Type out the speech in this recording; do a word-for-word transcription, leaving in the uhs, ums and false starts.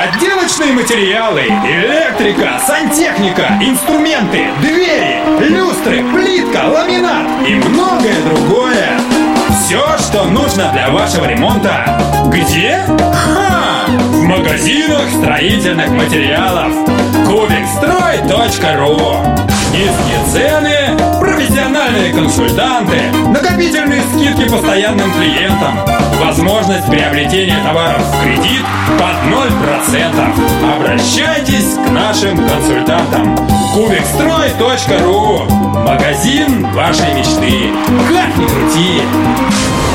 Отделочные материалы, электрика, сантехника, инструменты, двери, люстры, плитка, ламинат и многое другое. Все, что нужно для вашего ремонта. Где? Ха! В магазинах строительных материалов. кубикстрой точка ру. Низкие цены, профессиональные консультанты, накопительные скидки постоянным клиентам, возможность приобретения товаров в кредит под ноль процентов. Обращайтесь к нашим консультантам. кубикстрой точка ру. Магазин вашей мечты. Как ни крути.